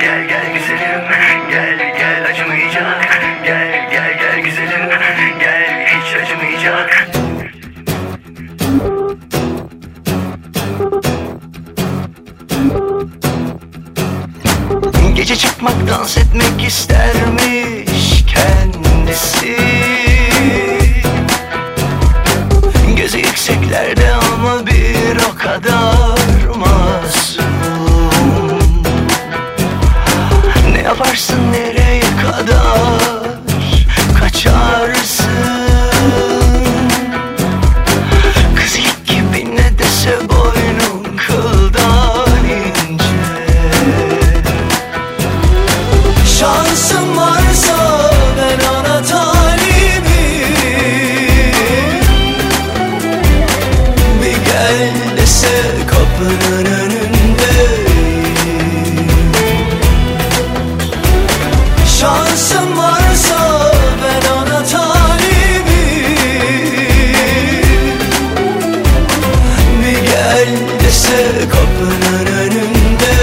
gel gel güzelim, gel gel acımayacak. Gel gel gel güzelim, gel hiç acımayacak. Gece çıkmak, dans etmek istermiş kendisi. Gözü yükseklerde ama bir o kadar masum. Ne yaparsın, nereye kadar kaçarsın? Kız ilk gibi ne dese boynun kıldan ince. Şansım varsa ben ona talibim. Bir gel dese kapının önündeyim. Şansım varsa ben ona talibim. Bir gel dese kapının önündeyim.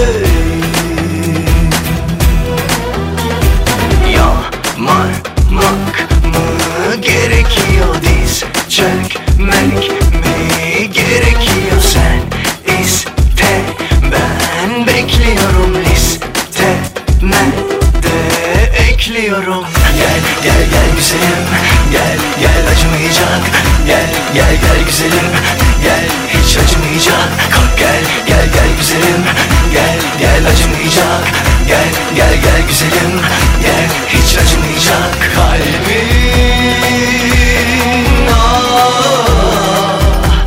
Yalvarmak mı gerekiyor, diz çökmek mi gerekiyor? Sen iste, ben bekliyorum, listeme de ekliyorum. Gel gel gel güzelim, gel gel acımayacak. Gel gel gel güzelim, gel hiç acımayacak. Kalk gel gel gel güzelim, gel gel acımayacak. Gel gel gel güzelim, gel hiç acımayacak. Kalbim, ah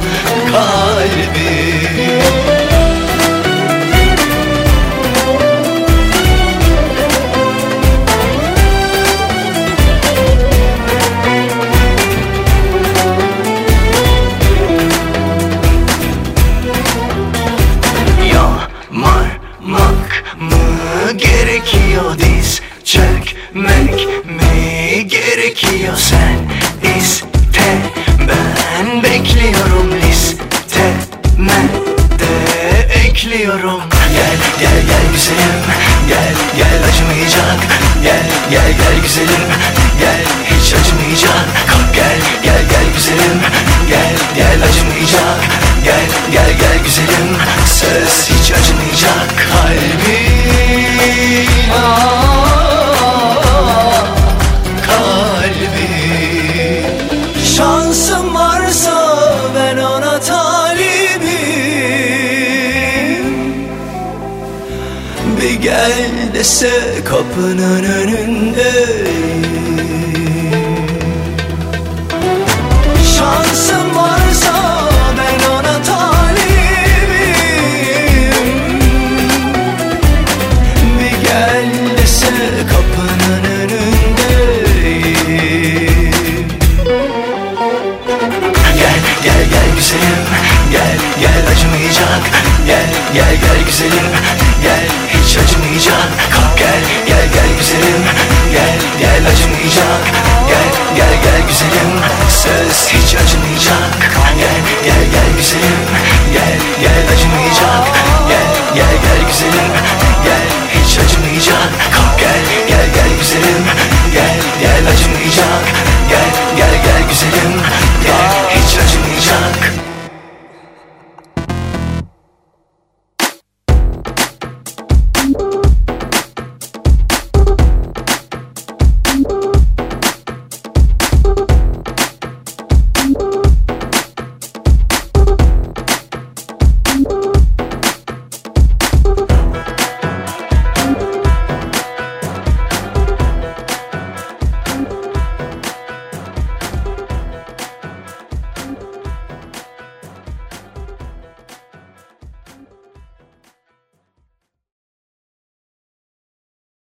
kalbim. Yalvarmak mı gerekiyor, diz çökmek mi gerekiyor? Sen iste, ben bekliyorum, listeme de ekliyorum. Gel gel gel güzelim, gel gel acımayacak. Gel gel gel güzelim, gel hiç acımayacak. Kalk gel gel gel güzelim, gel gel acımayacak. Gel gel gel güzelim, söz hiç acımayacak. Kalbim, ah kalbim. Şansım varsa ben ona talibim. Bir gel dese kapının önündeyim. Şansım varsa ben ona talibim. Bir gel dese kapının önündeyim. Gel gel gel güzelim, gel gel acımayacak. Gel gel gel güzelim, gel hiç acımayacak. Kalk gel gel gel güzelim, gel gel acımayacak. Gel gel gel güzelim, söz hiç acımayacak. Gel gel gel güzelim,